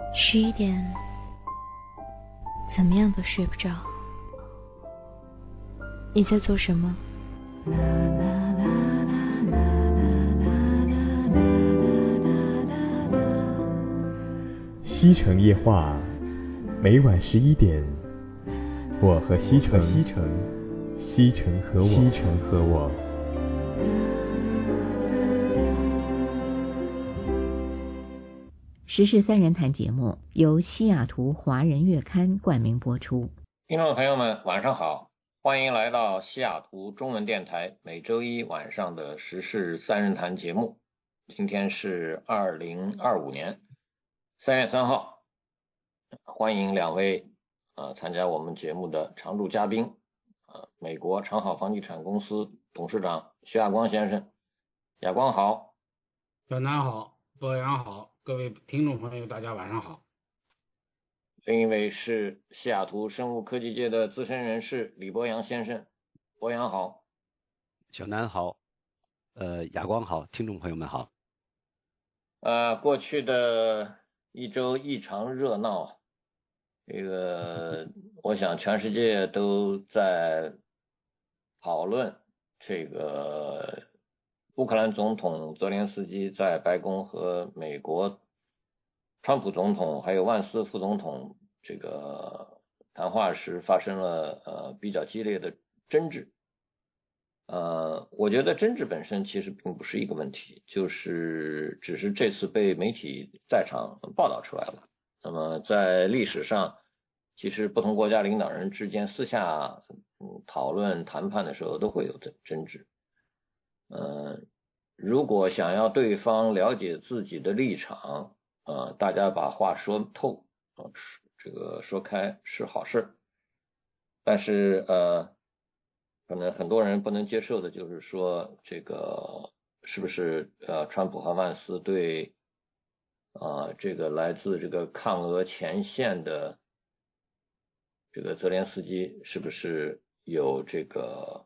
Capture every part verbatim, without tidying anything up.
十一点，怎么样都睡不着。你在做什么？ 西城夜话，每晚十一点，我和西城，西城，西城和我，西城和我。 时事三人谈节目由西雅图华人月刊冠名播出。 听众朋友们晚上好，欢迎来到西雅图中文电台每周一晚上的时事三人谈节目。今天是二零二五年三月三号，欢迎两位呃参加我们节目的常驻嘉宾，呃美国长好房地产公司董事长徐亚光先生。亚光好。 小南好，博洋好，各位听众朋友大家晚上好。 另一位是西雅图生物科技界的资深人士李博洋先生。博洋好。 小南好，呃，亚光好，听众朋友们好。 呃，过去的一周异常热闹，这个我想全世界都在讨论这个乌克兰总统泽连斯基在白宫和美国川普总统还有万斯副总统这个谈话时发生了呃比较激烈的争执。呃，我觉得争执本身其实并不是一个问题，就是只是这次被媒体在场报道出来了。那么在历史上，其实不同国家领导人之间私下嗯讨论谈判的时候都会有争执。呃，如果想要对方了解自己的立场，呃，大家把话说透，呃，这个说开是好事。但是呃。可能很多人不能接受的就是说，这个是不是呃，川普和万斯对啊、呃、这个来自这个抗俄前线的这个泽连斯基是不是有这个，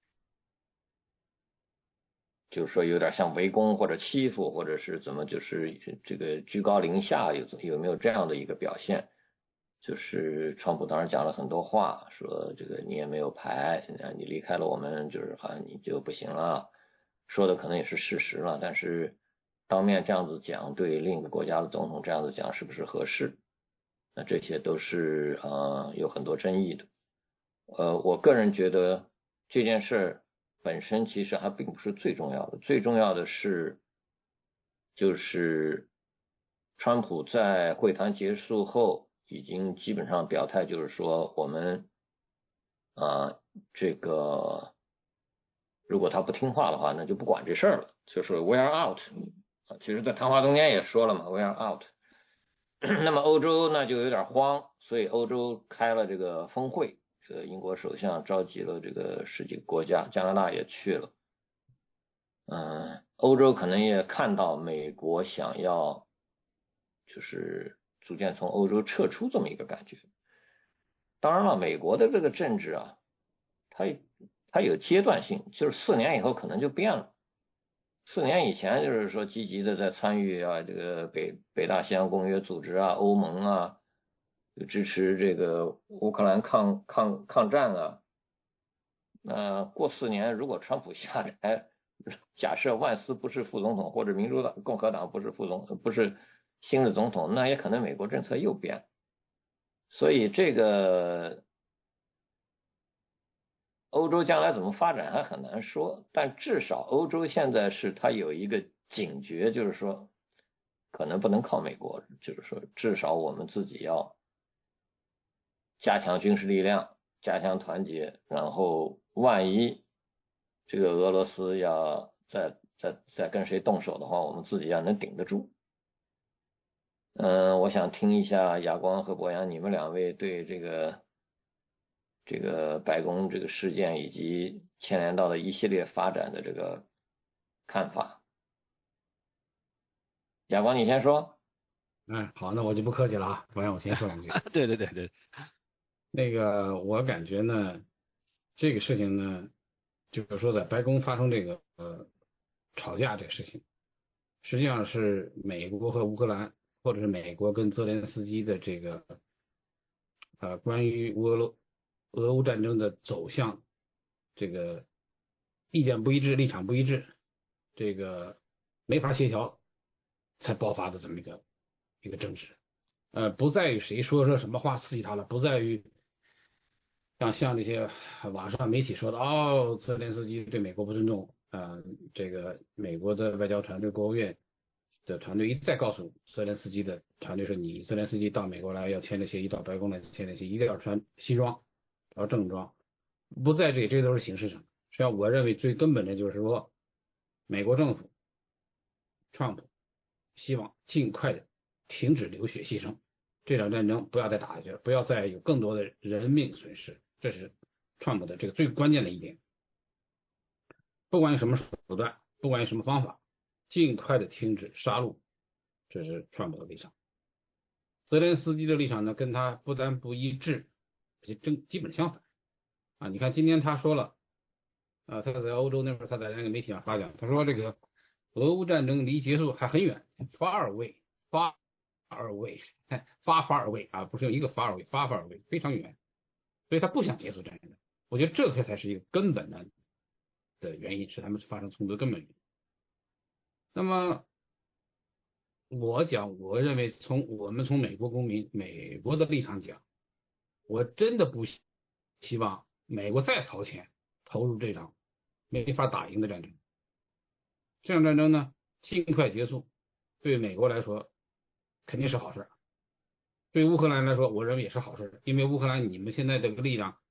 就是说有点像围攻或者欺负，或者是怎么就是这个居高临下，有有没有这样的一个表现？就是川普当时讲了很多话，说这个你也没有牌，你离开了我们就是好像你就不行了，说的可能也是事实了，但是当面这样子讲，对另一个国家的总统这样子讲是不是合适？那这些都是呃有很多争议的。呃，我个人觉得这件事本身其实还并不是最重要的，最重要的是就是川普在会谈结束后已经基本上表态，就是说我们啊、呃、这个如果他不听话的话，那就不管这事儿了，就是 we are out 啊。其实在谈话中间也说了嘛 we are out 那么欧洲那就有点慌，所以欧洲开了这个峰会，这个英国首相召集了这个十几个国家，加拿大也去了。嗯，欧洲可能也看到美国想要就是逐渐从欧洲撤出这么一个感觉。当然了，美国的这个政治啊，它它有阶段性，就是四年以后可能就变了。四年以前就是说积极的在参与啊，这个北北大西洋公约组织啊、欧盟啊，支持这个乌克兰抗抗抗战啊。那、呃、过四年如果川普下台，假设万斯不是副总统，或者民主党共和党不是副总不是新的总统，那也可能美国政策又变。所以这个欧洲将来怎么发展还很难说，但至少欧洲现在是它有一个警觉，就是说可能不能靠美国，就是说至少我们自己要加强军事力量，加强团结，然后万一这个俄罗斯要再再再跟谁动手的话，我们自己要能顶得住。嗯，我想听一下亚光和博洋你们两位对这个这个白宫这个事件以及牵连到的一系列发展的这个看法。亚光你先说。 嗯，好，那我就不客气了啊，博洋我先说两句。 对对对对， 那个我感觉呢，这个事情呢，就是说在白宫发生这个呃吵架这个事情，实际上是美国和乌克兰或者是美国跟泽连斯基的这个呃关于俄罗俄乌战争的走向，这个意见不一致，立场不一致，这个没法协调，才爆发的这么一个一个争执。呃，不在于谁说说什么话刺激他了，不在于像像这些网上媒体说的，哦，泽连斯基对美国不尊重，呃，这个美国的外交团队、国务院的团队一再告诉泽连斯基的团队说，你泽连斯基到美国来要签这协议，到白宫来签这协议，一定要穿西装，要正装，不在这，这都是形式上。实际上，我认为最根本的就是说，美国政府 Trump 希望尽快的停止流血牺牲，这场战争不要再打下去了，不要再有更多的人命损失，这是 Trump 的这个最关键的一点。不管用什么手段，不管用什么方法，尽快的停止杀戮，这是 Trump 的立场。泽连斯基的立场呢，跟他不但不一致，而且正基本相反啊！你看今天他说了，啊，他在欧洲那会儿，他在那个媒体上发讲，他说这个俄乌战争离结束还很远 ，far away，far away，far far away 啊，不是用一个 far away，far far away， 非常远，所以他不想结束战争。我觉得这个才是一个根本的的原因，是他们发生冲突的根本原因。那么我讲，我认为从我们从美国公民、美国的立场讲，我真的不希望美国再掏钱投入这场没法打赢的战争。这场战争呢，尽快结束，对美国来说肯定是好事，对乌克兰来说，我认为也是好事，因为乌克兰你们现在这个力量，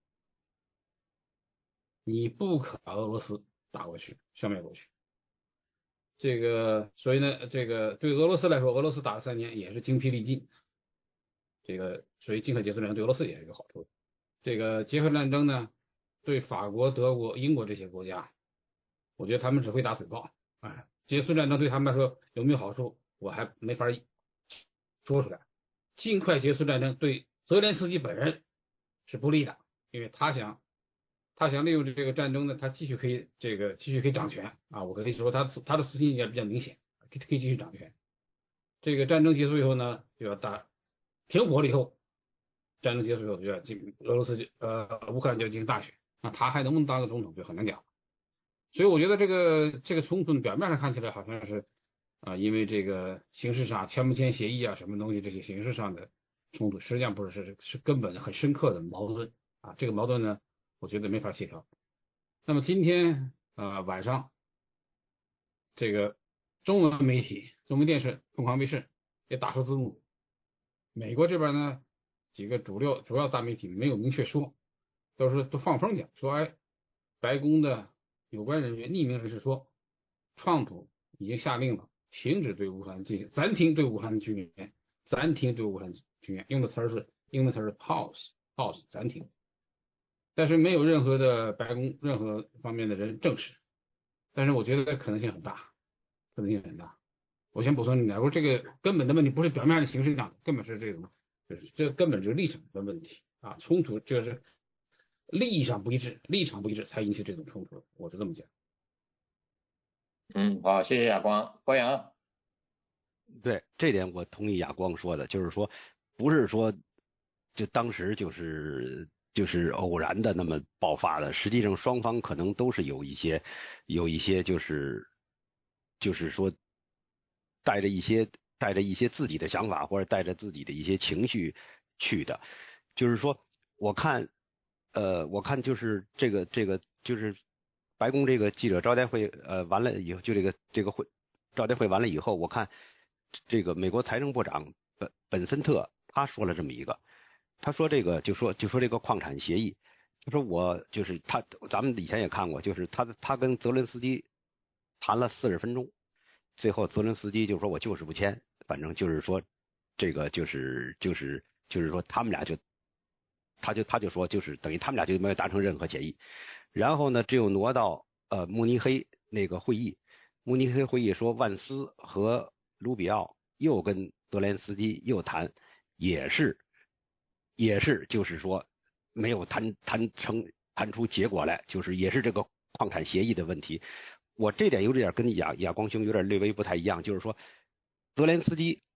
你不可把俄罗斯打过去、消灭过去。这个，所以呢，这个对俄罗斯来说，俄罗斯打了三年也是精疲力尽。这个，所以尽快结束战争对俄罗斯也是有好处的。这个结合战争呢，对法国、德国、英国这些国家，我觉得他们只会打嘴炮。哎，结束战争对他们来说有没有好处，我还没法说出来。尽快结束战争对泽连斯基本人是不利的，因为他想。他想利用这个战争呢，他继续可以这个继续可以掌权啊！我可以说他他的私心也比较明显，可以可以继续掌权。这个战争结束以后呢，就要打停火了以后，战争结束以后就要进俄罗斯呃乌克兰就要进行大选，那他还能不能当个总统就很难讲。所以我觉得这个这个冲突表面上看起来好像是啊、呃，因为这个形式上签不签协议啊，什么东西这些形式上的冲突，实际上不是是是根本很深刻的矛盾啊！这个矛盾呢，我觉得没法协调。那么今天呃晚上，这个中文媒体、中文电视、凤凰卫视也打出字幕。美国这边呢，几个主流主要大媒体没有明确说，都是都放风讲说，哎，白宫的有关人员、匿名人士说，川普已经下令了，停止对乌克兰进行暂停对乌克兰军援，暂停对乌克兰军援，用的词是用的词是 pause pause 暂停。但是没有任何的白宫任何方面的人证实，但是我觉得可能性很大，可能性很大。我先补充一下，我这个根本的问题不是表面上的形式上，根本是这种，就是这根本就是立场的问题啊，冲突就是利益上不一致，立场不一致才引起这种冲突，我是这么讲。 嗯，好，谢谢亚光，郭阳。 对，这点我同意亚光说的，就是说不是说就当时就是就是偶然的那么爆发的，实际上双方可能都是有一些有一些就是就是说带着一些带着一些自己的想法或者带着自己的一些情绪去的。就是说我看呃我看就是这个这个就是白宫这个记者招待会呃完了以后，就这个这个会招待会完了以后，我看这个美国财政部长本本森特他说了这么一个，他说这个就说就说这个矿产协议，他说我就是他咱们以前也看过，就是他他跟泽伦斯基谈了四十分钟，最后泽伦斯基就说我就是不签，反正就是说这个就是就是就是说他们俩就他就他就说就是等于他们俩就没有达成任何协议，然后呢只有挪到呃慕尼黑那个会议，慕尼黑会议说万斯和卢比奥又跟泽连斯基又谈，也是也是就是说没有谈谈成谈出结果来，就是也是这个矿产协议的问题。我这点有点跟亚亚光兄有点略微不太一样，就是说泽连斯基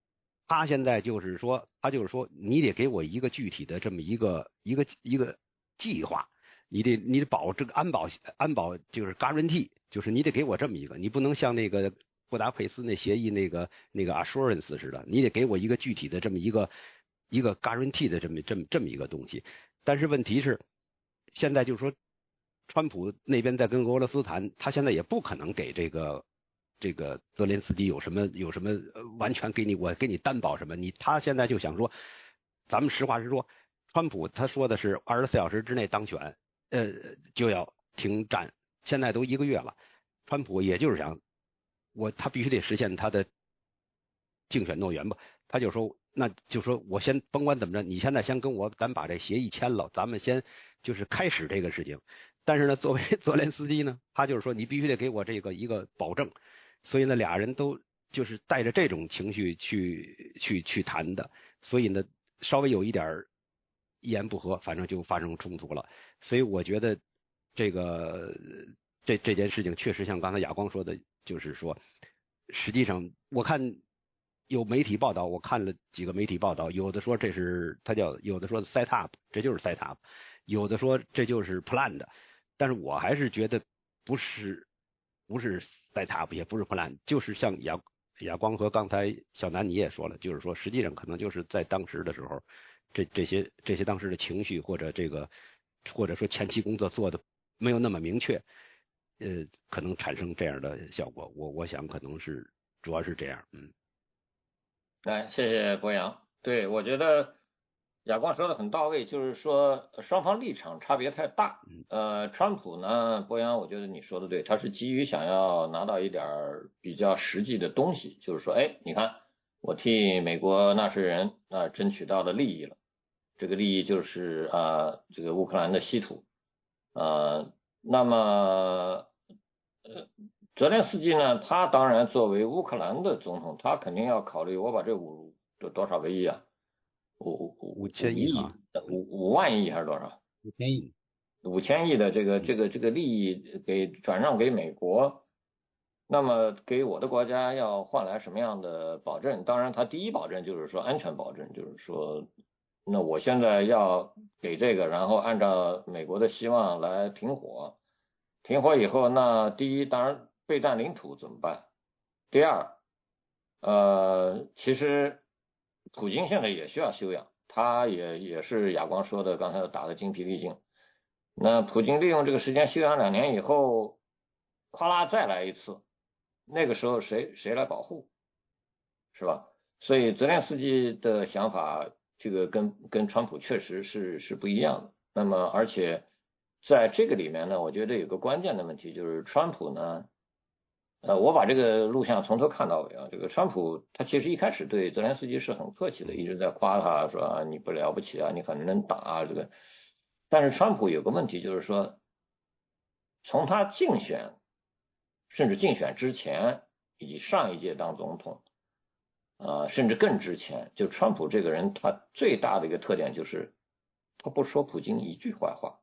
他现在就是说，他就是说，你得给我一个具体的这么一个一个一个计划，你得你得保这个安保安保就是 guarantee， 就是你得给我这么一个，你不能像那个布达佩斯那协议那个那个 assurance 似的，你得给我一个具体的这么一个一个 guarantee 的这么这么这么一个东西。但是问题是，现在就是说，川普那边在跟俄罗斯谈，他现在也不可能给这个。这个泽连斯基有什么有什么、呃、完全给你我给你担保什么？你他现在就想说，咱们实话实说，川普他说的是二十四小时之内当选，呃就要停战，现在都一个月了，川普也就是想我他必须得实现他的竞选诺言吧，他就说那就说我先甭管怎么着，你现在先跟我咱把这协议签了，咱们先就是开始这个事情。但是呢，作为泽连斯基呢，他就是说你必须得给我这个一个保证。所以呢，俩人都就是带着这种情绪去去去谈的，所以呢，稍微有一点一言不合，反正就发生冲突了。所以我觉得这个这这件事情确实像刚才亚光说的，就是说，实际上我看有媒体报道，我看了几个媒体报道，有的说这是他叫，有的说 set up， 这就是 set up， 有的说这就是 plan 的，但是我还是觉得不是不是。在他也不是plan，就是像亚亚光和刚才小南你也说了，就是说实际上可能就是在当时的时候，这这些这些当时的情绪或者这个或者说前期工作做的没有那么明确，呃，可能产生这样的效果。我我想可能是主要是这样，嗯。 来，谢谢博洋。对，我觉得亚光说的很到位，就是说双方立场差别太大。呃，川普呢，博洋，我觉得你说的对，他是急于想要拿到一点比较实际的东西，就是说，哎，你看，我替美国纳税人啊、呃、争取到的利益了，这个利益就是啊、呃、这个乌克兰的稀土，呃，那么呃泽连斯基呢，他当然作为乌克兰的总统，他肯定要考虑我把这五这多少个亿啊。五五五千亿啊， 五五万亿还是多少？ 五千亿， 五千亿的这个这个这个利益给转让给美国，那么给我的国家要换来什么样的保证？当然，他第一保证就是说安全保证，就是说，那我现在要给这个，然后按照美国的希望来停火，停火以后，那第一，当然备战领土怎么办？第二，呃，其实。普京现在也需要休养，他也也是亚光说的，刚才打得精疲力尽。那普京利用这个时间休养两年以后，咵啦再来一次，那个时候谁谁来保护，是吧？所以泽连斯基的想法，这个跟跟川普确实是是不一样的。那么而且在这个里面呢，我觉得有个关键的问题就是川普呢。呃，我把这个录像从头看到尾啊。这个川普他其实一开始对泽连斯基是很客气的，一直在夸他说啊你不了不起啊，你很能打啊这个。但是川普有个问题就是说，从他竞选，甚至竞选之前以及上一届当总统，啊、呃，甚至更之前，就川普这个人他最大的一个特点就是他不说普京一句坏话，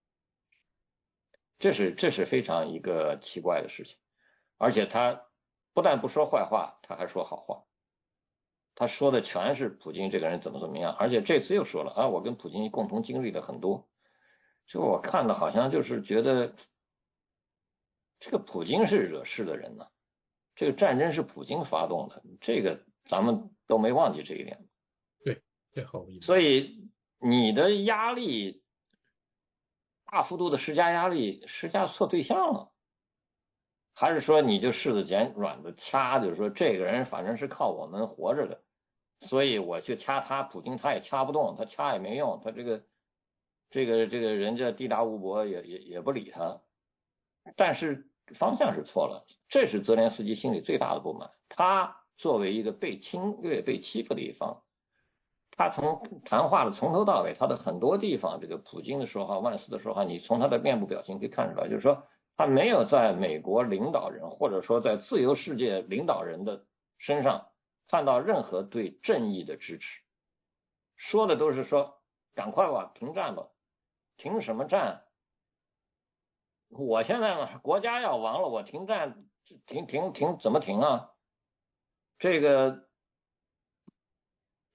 这是这是非常一个奇怪的事情。而且他不但不说坏话，他还说好话。他说的全是普京这个人怎么怎么样，而且这次又说了啊，我跟普京共同经历了很多。就我看的好像就是觉得这个普京是惹事的人呢、啊，这个战争是普京发动的，这个咱们都没忘记这一点。 对，这毫无疑问。 所以你的压力大幅度的施加压力，施加错对象了。还是说你就柿子捡软的掐，就是说这个人反正是靠我们活着的，所以我去掐他，普京他也掐不动，他掐也没用，他这个这个这个人家地大物博也也也不理他。但是方向是错了，这是泽连斯基心里最大的不满。他作为一个被侵略被欺负的一方，他从谈话的从头到尾，他的很多地方，这个普京的说话，万斯的说话，你从他的面部表情可以看出来，就是说他没有在美国领导人或者说在自由世界领导人的身上看到任何对正义的支持，说的都是说赶快吧，停战吧，停什么战？我现在呢，国家要亡了，我停战，停停停，怎么停啊？这个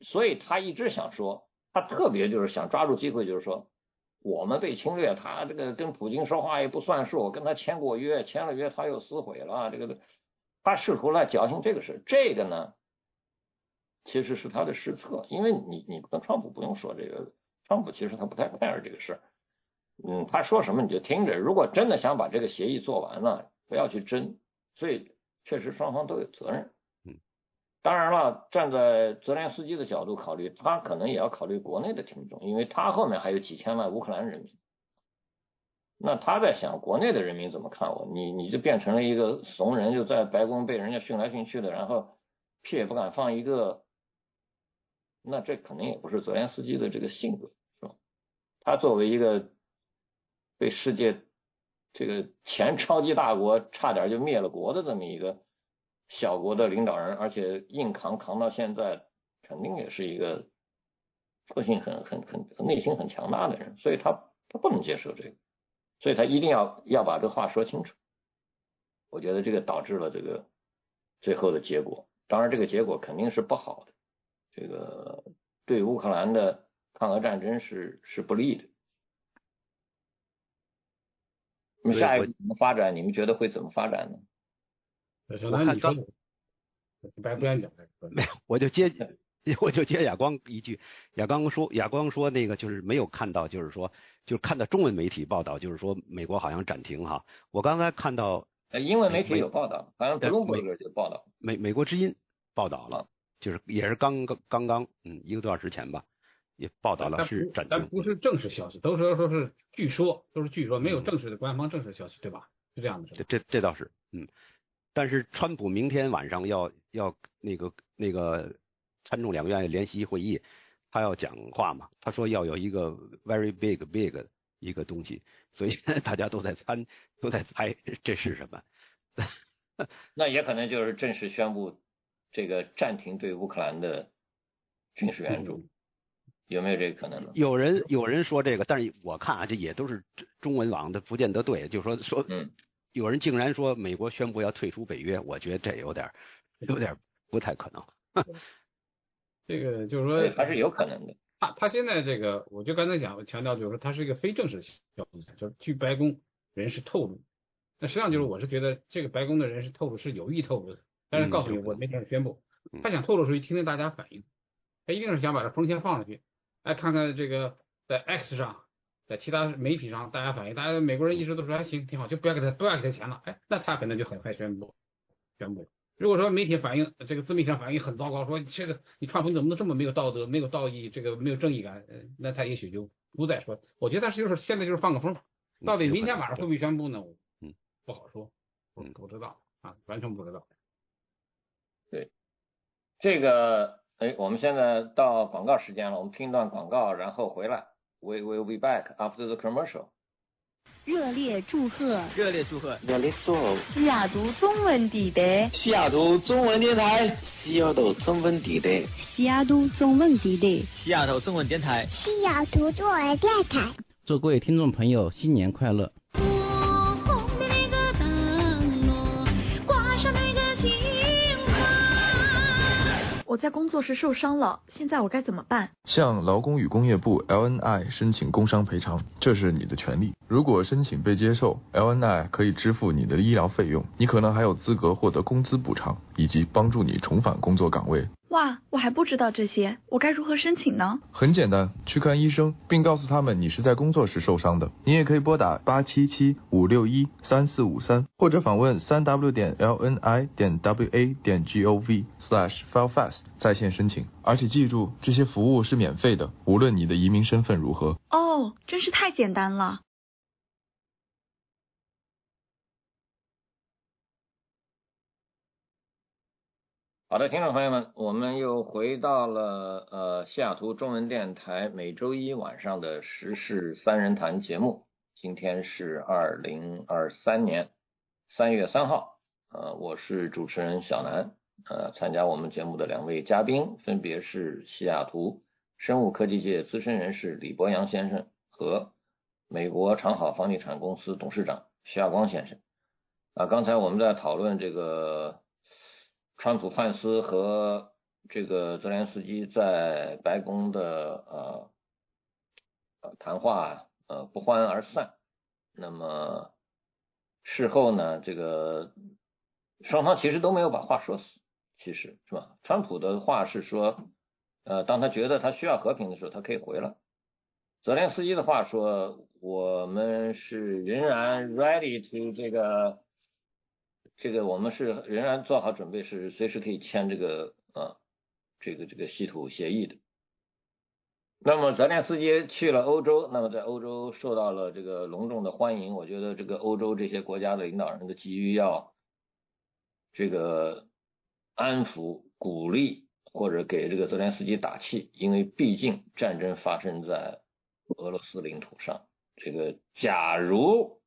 所以他一直想说，他特别就是想抓住机会，就是说我们被侵略，他这个跟普京说话也不算数，跟他签过约，签了约他又撕毁了，这个他试图来侥幸这个事。这个呢其实是他的失策，因为你你跟川普不用说这个，川普其实他不太 care 这个事，嗯，他说什么你就听着，如果真的想把这个协议做完了，不要去争，所以确实双方都有责任。当然了，站在泽连斯基的角度考虑，他可能也要考虑国内的听众，因为他后面还有几千万乌克兰人民。那他在想国内的人民怎么看我，你你就变成了一个怂人，就在白宫被人家训来训去的，然后屁也不敢放一个，那这可能也不是泽连斯基的这个性格，是吧？他作为一个被世界这个前超级大国差点就灭了国的这么一个小国的领导人，而且硬扛扛到现在，肯定也是一个个性很很很内心很强大的人，所以他他不能接受这个，所以他一定要要把这话说清楚。我觉得这个导致了这个最后的结果，当然这个结果肯定是不好的，这个对乌克兰的抗俄战争是是不利的。那么下一步怎么发展？你们觉得会怎么发展呢？ 小南你说的，白不愿讲没有，我就接我就接亚光一句，亚光说亚光说那个就是没有看到，就是说就是看到中文媒体报道，就是说美国好像暂停哈。我刚才看到呃英文媒体有报道，好像 Bloomberg 有报道， 美美国之音报道了，就是也是刚刚刚刚嗯一个多小时前吧，也报道了是暂停， 但不是正式消息，都说说是据说，都是据说，没有正式的官方正式消息，对吧？是这样的，是吧？ 这这倒是，嗯。但是川普明天晚上要要那个那个参众两院联席会议，他要讲话嘛，他说要有一个 very big big 一个东西，所以大家都在参都在猜这是什么。 那也可能就是正式宣布这个暂停对乌克兰的军事援助，有没有这个可能呢？ 有人有人说这个，但是我看啊，这也都是中文网的，不见得对，就是说说嗯。有人竟然说美国宣布要退出北约，我觉得这有点有点不太可能。 这个就是说还是有可能的。 他他现在这个，我就刚才讲强调，就是说他是一个非正式消息，就是据白宫人士透露。那实际上就是我是觉得这个白宫的人士透露是有意透露的，但是告诉你我没正式宣布，他想透露出去听听大家反应，他一定是想把这风险放上去，来看看这个在 X 上。在其他媒体上，大家反映，大家美国人一直都说还行挺好，就不要给他不要给他钱了，哎，那他可能就很快宣布宣布。如果说媒体反应这个自媒体上反应很糟糕，说这个你川普你怎么能这么没有道德、没有道义、这个没有正义感，那他也许就不再说。我觉得他就是现在就是放个风，到底明天晚上会不会宣布呢？嗯，不好说，不不知道啊，完全不知道。 对，这个哎，我们现在到广告时间了，我们听一段广告，然后回来。We will be back after the commercial. 热烈祝贺！ 热烈祝贺！ 热烈祝贺！ 西雅图中文地带， 西雅图中文电台，西雅图中文地带， 西雅图中文地带， 西雅图中文电台， 西雅图中文电台。 祝各位听众朋友新年快乐！ 我在工作时受伤了，现在我该怎么办？ 向劳工与工业部 L N I 申请工伤赔偿，这是你的权利。如果申请被接受 ，L N I 可以支付你的医疗费用，你可能还有资格获得工资补偿，以及帮助你重返工作岗位。 哇，我还不知道这些，我该如何申请呢？ 很简单，去看医生，并告诉他们你是在工作时受伤的。你也可以拨打八七七五六一三四五三，或者访问三 w 点 l n i 点 w a 点 g o v slash file fast 在线申请。而且记住，这些服务是免费的，无论你的移民身份如何。 哦，真是太简单了。 好的，听众朋友们，我们又回到了呃西雅图中文电台每周一晚上的时事三人谈节目。今天是二零二三年三月三号，呃，我是主持人小南，呃，参加我们节目的两位嘉宾分别是西雅图生物科技界资深人士李博洋先生和美国长好房地产公司董事长徐亚光先生。啊，刚才我们在讨论这个川普范斯和这个泽连斯基在白宫的呃呃谈话呃不欢而散。那么事后呢，这个双方其实都没有把话说死，其实是吧？川普的话是说，呃，当他觉得他需要和平的时候，他可以回来。泽连斯基的话说，我们是仍然 ready to 这个这个我们是仍然做好准备，是随时可以签这个啊这个这个稀土协议的。那么泽连斯基去了欧洲，那么在欧洲受到了这个隆重的欢迎。我觉得这个欧洲这些国家的领导人都急于要这个安抚、鼓励或者给这个泽连斯基打气，因为毕竟战争发生在俄罗斯领土上。这个假如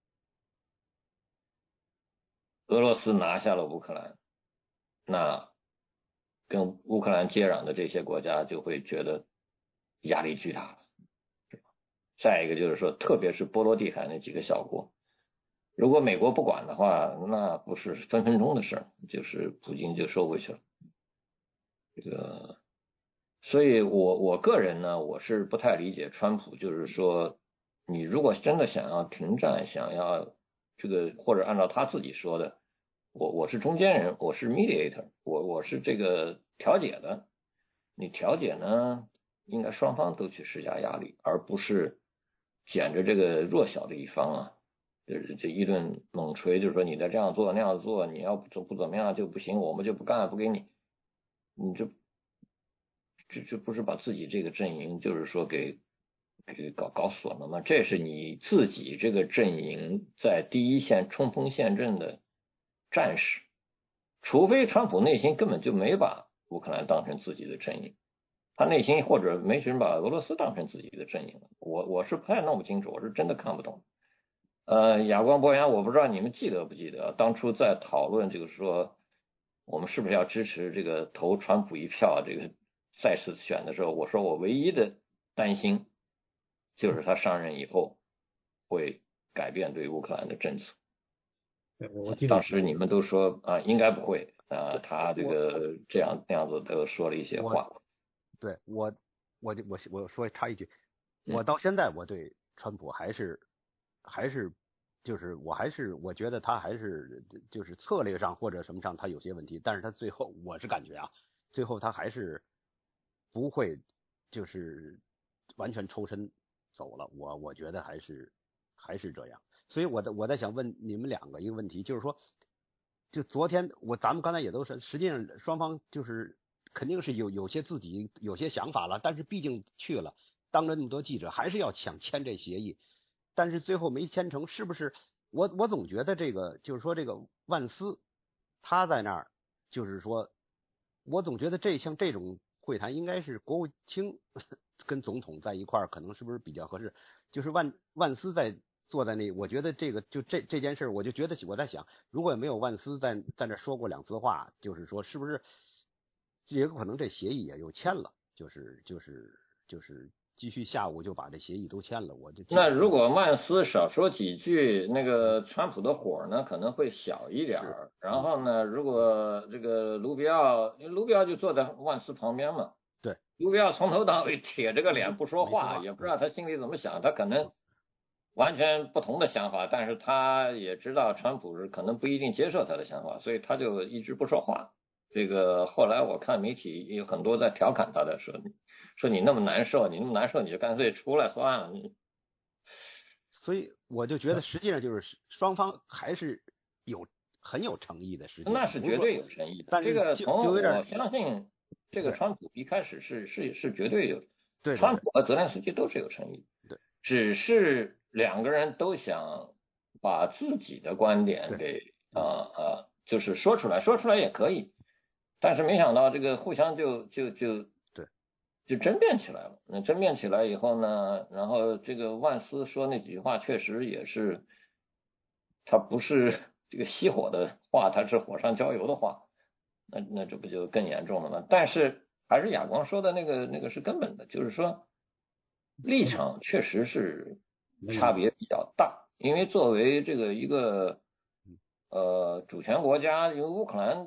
俄罗斯拿下了乌克兰，那跟乌克兰接壤的这些国家就会觉得压力巨大了。再一个就是说，特别是波罗的海那几个小国，如果美国不管的话，那不是分分钟的事儿，就是普京就收回去了。这个，所以我我个人呢，我是不太理解川普，就是说，你如果真的想要停战，想要这个，或者按照他自己说的，我我是中间人，我是 mediator， 我我是这个调解的，你调解呢？应该双方都去施加压力，而不是捡着这个弱小的一方啊，就是这一顿猛锤，就是说你再这样做那样做，你要不不怎么样就不行，我们就不干不给你，你这这这不是把自己这个阵营就是说给给搞搞死了吗？这是你自己这个阵营在第一线冲锋陷阵的战士，除非川普内心根本就没把乌克兰当成自己的阵营。他内心或者没人把俄罗斯当成自己的阵营，我我是不太弄不清楚，我是真的看不懂。呃，亚光博洋，我不知道你们记得不记得，当初在讨论这个说，我们是不是要支持这个投川普一票，这个再次选的时候，我说我唯一的担心就是他上任以后会改变对乌克兰的政策。 我记得当时你们都说啊，应该不会啊，他这个这样那样子都说了一些话。 对我，我就我我说插一句，我到现在我对川普还是还是就是我还是我觉得他还是就是策略上或者什么上他有些问题，但是他最后我是感觉啊，最后他还是不会就是完全抽身走了，我我觉得还是还是这样。所以我的我在想问你们两个一个问题，就是说，就昨天我咱们刚才也都是，实际上双方就是。肯定是有有些自己有些想法了，但是毕竟去了，当着那么多记者，还是要想签这协议，但是最后没签成，是不是？我我总觉得这个就是说这个万斯他在那儿，就是说，我总觉得这像这种会谈应该是国务卿跟总统在一块儿，可能是不是比较合适？就是万万斯在坐在那，我觉得这个就这这件事，我就觉得我在想，如果没有万斯在在那说过两次话，就是说是不是？也有可能这协议也就签了，就是就是就是继续下午就把这协议都签了，我就那如果曼斯少说几句，那个川普的火呢可能会小一点儿。然后呢，如果这个卢比奥，因为卢比奥就坐在万斯旁边嘛， 对， 卢比奥从头到尾铁着个脸不说话，也不知道他心里怎么想，他可能完全不同的想法，但是他也知道川普是可能不一定接受他的想法，所以他就一直不说话。这个后来我看媒体有很多在调侃他的，说说你那么难受，你那么难受，你就干脆出来算了。 所以我就觉得实际上就是双方还是有很有诚意的，实际上那是绝对有诚意的。 但是这个从我相信这个川普一开始是是是绝对有， 对， 川普和泽连斯基都是有诚意， 对， 只是两个人都想把自己的观点给啊啊、呃，就是说出来，说出来也可以。但是没想到这个互相就就就对就争辩起来了。那争辩起来以后呢，然后这个万斯说那几句话确实也是，他不是这个熄火的话，他是火上浇油的话，那那这不就更严重了吗？但是还是亚光说的那个那个是根本的，就是说立场确实是差别比较大，因为作为这个一个呃主权国家，因为乌克兰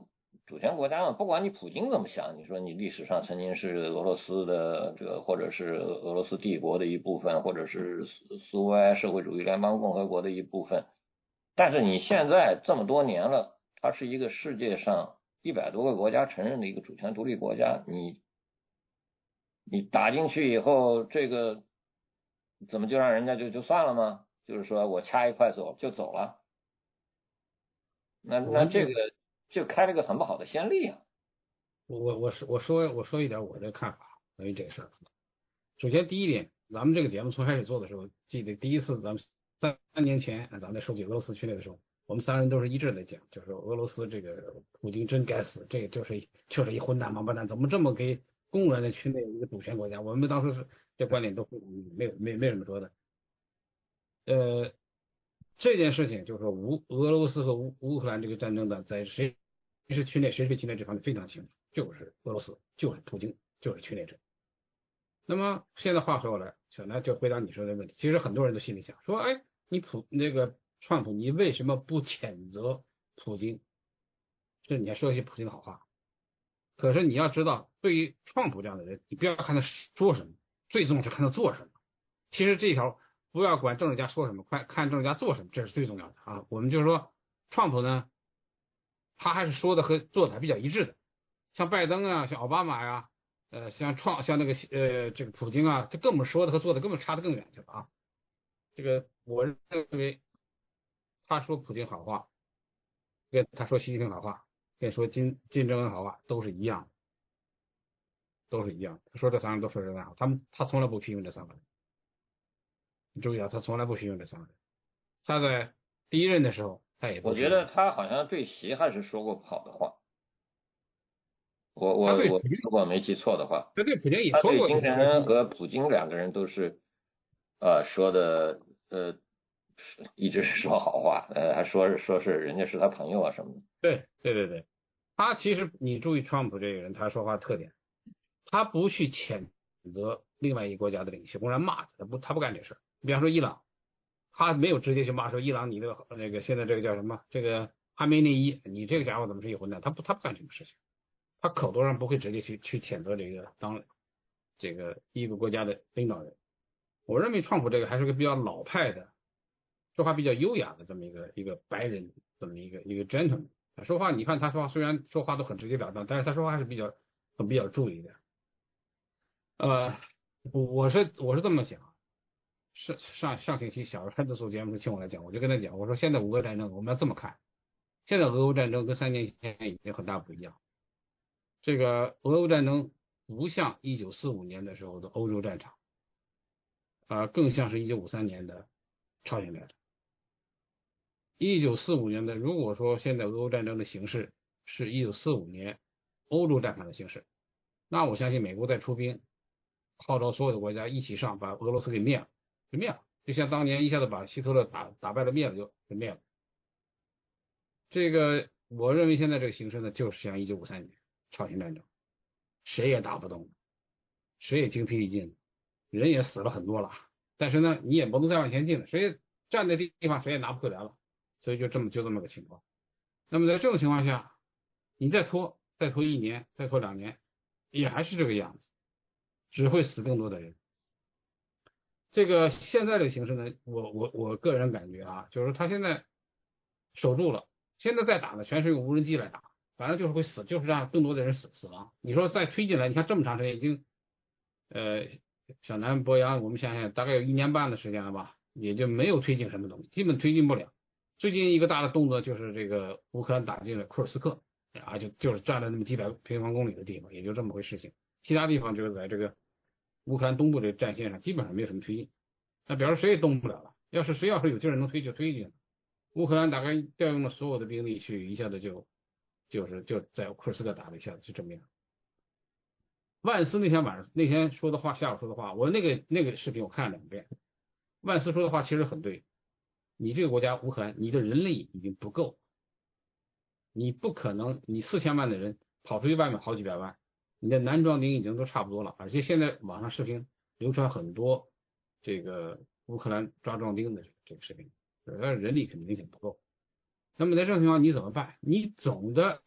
主权国家嘛，不管你普京怎么想，你说你历史上曾经是俄罗斯的这个，或者是俄罗斯帝国的一部分，或者是苏苏维埃社会主义联邦共和国的一部分，但是你现在这么多年了，它是一个世界上一百多个国家承认的一个主权独立国家，你你打进去以后，这个怎么就让人家就就算了吗？就是说我掐一块走就走了，那那这个就开了个很不好的先例啊。 我我我说我说我说一点我的看法关于这个事儿。首先第一点，咱们这个节目从开始做的时候，记得第一次咱们三三年前咱们在收集俄罗斯区内的时候，我们三人都是一致的讲，就是说俄罗斯这个普京真该死，这个就是就是一混蛋王八蛋，怎么这么给公然的区内一个主权国家？我们当时是这观点都没有没没什么说的。呃，这件事情就是说乌俄罗斯和乌乌克兰这个战争的，在谁是区内谁是区内这方面非常清楚，就是俄罗斯，就是普京，就是区内者。那么现在话说回来，小南就回答你说的问题，其实很多人都心里想说，哎，你普那个川普，你为什么不谴责普京？这你还说一些普京的好话。可是你要知道，对于川普这样的人，你不要看他说什么，最重要是看他做什么。其实这一条不要管政治家说什么，快看政治家做什么，这是最重要的啊。我们就是说，川普呢，他还是说的和做的还比较一致的。像拜登啊，像奥巴马呀、啊，呃，像创像那个呃这个普京啊，这跟我们说的和做的根本差得更远去了啊。这个我认为，他说普京好话，跟他说习近平好话，跟说金金正恩好话都是一样的，都是一样的。他说这三个人都说这三个，他们他从来不批评这三个人。你注意啊，他从来不批评这三个人。他在第一任的时候，他也不。 我觉得他好像对习还是说过不好的话。我我我如果没记错的话， 他对普京也说过。 金正恩和普京两个人都是呃说的呃一直是说好话，呃还说是说是人家是他朋友啊什么的。 对对对对，他其实你注意川普这个人，他说话特点，他不去谴责另外一个国家的领袖，公然骂他，他不他不干这事。比方说伊朗，他没有直接去骂说伊朗你的那个现在这个叫什么这个哈梅内伊，你这个家伙怎么是一混蛋？他不他不干这种事情。他口头上不会直接去去谴责这个当这个一个国家的领导人。我认为川普这个还是个比较老派的，说话比较优雅的这么一个一个白人，这么一个一个 gentleman。说话你看他说话虽然说话都很直截了当，但是他说话还是比较很比较注意的。呃，我是我是这么想，是上上星期小孩子做节目请我来讲，我就跟他讲，我说现在乌俄战争我们要这么看，现在俄乌战争跟三年前已经很大不一样。这个俄乌战争不像一九四五年的时候的欧洲战场，啊、呃，更像是一九五三年的朝鲜战争。一九四五年的，如果说现在俄乌战争的形势是一九四五年欧洲战场的形势，那我相信美国在出兵，号召所有的国家一起上，把俄罗斯给灭了，就灭了，就像当年一下子把希特勒打打败了灭了就就灭了。这个我认为现在这个形势呢，就是像一九五三年。朝鲜战争，谁也打不动，谁也精疲力尽，人也死了很多了，但是呢，你也不能再往前进了，谁站在地方谁也拿不回来了，所以就这么就这么个情况。那么在这种情况下，你再拖再拖一年，再拖两年，也还是这个样子，只会死更多的人。这个现在的形势呢，我我我个人感觉啊，就是他现在守住了，现在再打呢，全是用无人机来打。反正就是会死，就是让更多的人死死亡。你说再推进来，你看这么长时间已经，呃，小南博洋，我们想想大概有一年半的时间了吧，也就没有推进什么东西，基本推进不了。最近一个大的动作就是这个乌克兰打进了库尔斯克，啊，就就是占了那么几百平方公里的地方，也就这么回事情。其他地方就是在这个乌克兰东部这个战线上，基本上没有什么推进。那表示谁也动不了了。要是谁要是有劲儿能推就推进了。乌克兰大概调用了所有的兵力去，一下子就。就是就在库尔斯克打了一下子，就这么样。万斯那天晚上那天说的话，下午说的话，我那个那个视频我看了两遍。万斯说的话其实很对，你这个国家乌克兰，你的人力已经不够，你不可能，你四千万的人跑出去外面好几百万，你的男装兵已经都差不多了，而且现在网上视频流传很多这个乌克兰抓壮丁的这个视频，人力肯定明显不够。那么在这种情况你怎么办？你总的你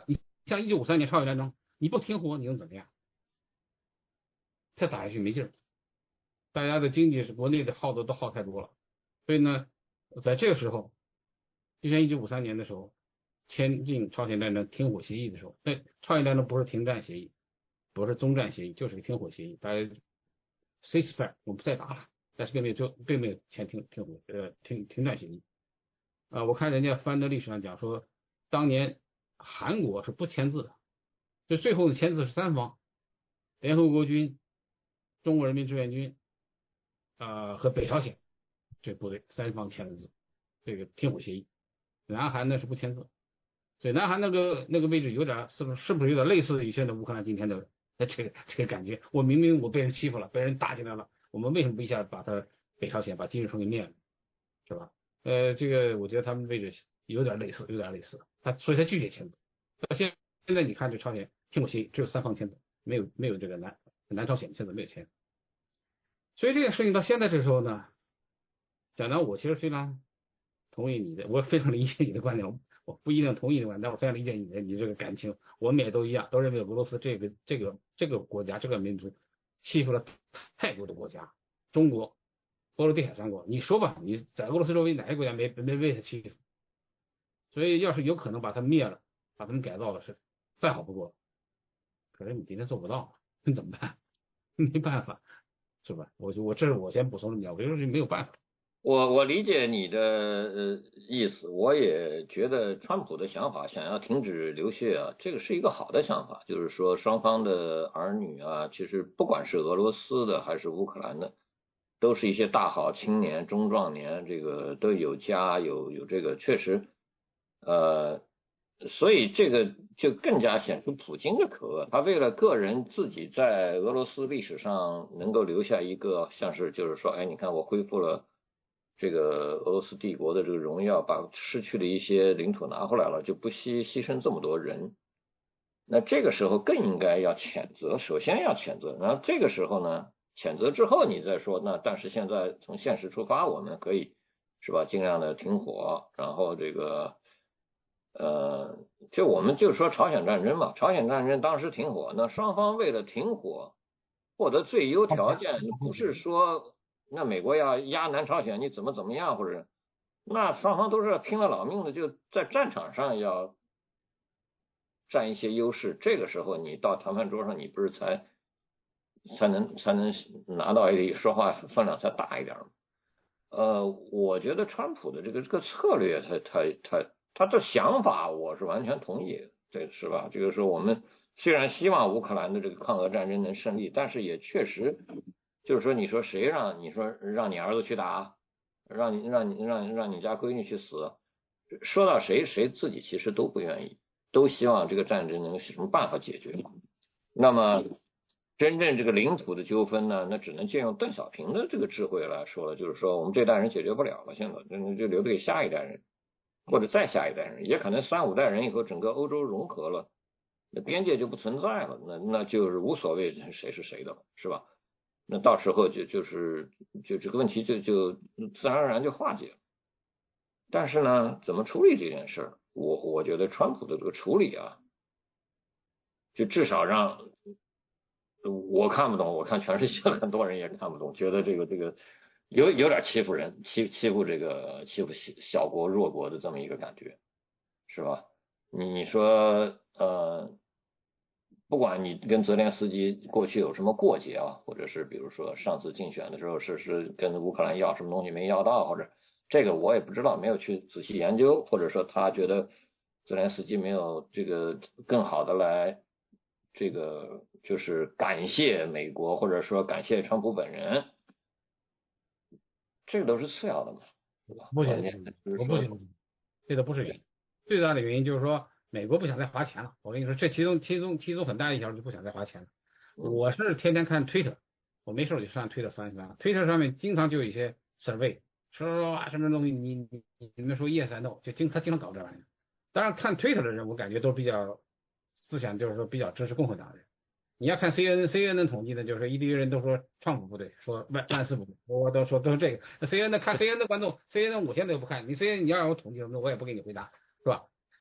像一九五三年朝鲜战争，你不停火你能怎么样？再打下去没劲儿，大家的经济是国内的耗的都耗太多了，所以呢，在这个时候，就像一九五三年的时候签订朝鲜战争停火协议的时候，那朝鲜战争不是停战协议，不是中战协议，就是个停火协议，大家 ceasefire 我们不再打了，但是并没有就并没有签停停火呃停停战协议。啊、呃，我看人家翻的历史上讲说，当年韩国是不签字的，就最后的签字是三方，联合国军、中国人民志愿军，呃和北朝鲜这部队三方签的字，这个停火协议。南韩呢是不签字，所以南韩那个那个位置有点是不是是不是有点类似于现在乌克兰今天的这个这个感觉？我明明我被人欺负了，被人打进来了，我们为什么不一下把他北朝鲜把金日成给灭了，是吧？呃，这个我觉得他们位置有点类似，有点类似，他所以他拒绝签字。到现现在你看这朝鲜停火协议只有三方签字，没有没有这个南南朝鲜签字没有签。所以这件事情到现在这时候呢，讲到我其实非常同意你的，我非常理解你的观点，我不一定同意你的观点，但我非常理解你的你这个感情，我们也都一样，都认为俄罗斯这个这个这个国家这个民族欺负了太多的国家，中国、波罗的海三国，你说吧，你在俄罗斯周围哪个国家没没被他欺负？所以要是有可能把他灭了，把他们改造了，是再好不过了。可是你今天做不到，那怎么办？没办法，是吧？我我这是我先补充这么讲，我觉得是没有办法。 我我理解你的呃意思，我也觉得川普的想法想要停止流血啊，这个是一个好的想法，就是说双方的儿女啊，其实不管是俄罗斯的还是乌克兰的，都是一些大好青年、中壮年，这个都有家有有这个确实，呃，所以这个就更加显出普京的可恶，他为了个人自己在俄罗斯历史上能够留下一个像是就是说，哎，你看我恢复了这个俄罗斯帝国的这个荣耀，把失去的一些领土拿回来了，就不惜牺牲这么多人。那这个时候更应该要谴责，首先要谴责，然后这个时候呢，谴责之后你再说，那但是现在从现实出发，我们可以是吧，尽量的停火，然后这个呃，就我们就说朝鲜战争嘛，朝鲜战争当时停火，那双方为了停火获得最优条件，不是说那美国要压南朝鲜你怎么怎么样，或者那双方都是拼了老命的，就在战场上要占一些优势。这个时候你到谈判桌上，你不是才才能才能拿到一说话分量才大一点吗？呃，我觉得川普的这个这个策略，他他他他的想法，我是完全同意的，这是吧？这个是我们虽然希望乌克兰的这个抗俄战争能胜利，但是也确实。就是说，你说谁让你说让你儿子去打，让你让你让让你家闺女去死，说到谁谁自己其实都不愿意，都希望这个战争能有什么办法解决。那么真正这个领土的纠纷呢，那只能借用邓小平的这个智慧来说了，就是说我们这代人解决不了了，现在就就留给下一代人，或者再下一代人，也可能三五代人以后整个欧洲融合了，那边界就不存在了，那那就是无所谓谁是谁的了，是吧？那到时候就就是就这个问题就就自然而然就化解了。但是呢，怎么处理这件事儿，我我觉得川普的这个处理啊，就至少让我看不懂，我看全世界很多人也看不懂，觉得这个这个有有点欺负人，欺欺负这个欺负小国弱国的这么一个感觉，是吧？你你说呃。不管你跟泽连斯基过去有什么过节啊，或者是比如说上次竞选的时候是是跟乌克兰要什么东西没要到，或者这个我也不知道，没有去仔细研究，或者说他觉得泽连斯基没有这个更好的来这个就是感谢美国，或者说感谢川普本人，这个都是次要的嘛，对吧？ 不行，我不行，这个不是原因，最大的原因就是说。美国不想再花钱了，我跟你说，这其中其中其中很大一条就不想再花钱了。我是天天看推特，我没事我就上推特翻一翻，推特上面经常就有一些 survey， 说说啊什么东西，你你你们说 yes and no， 就经他经常搞这玩意儿。当然看推特的人，我感觉都比较思想就是说比较支持共和党人。你要看 C N N C N N 统计的，就是说一堆人都说川普不对，说万万斯不对，我都说都是这个。C N N 看 C N N 的观众 ，C N N 我现在都不看，你 C N N 你要让我统计什么，我也不给你回答，是吧？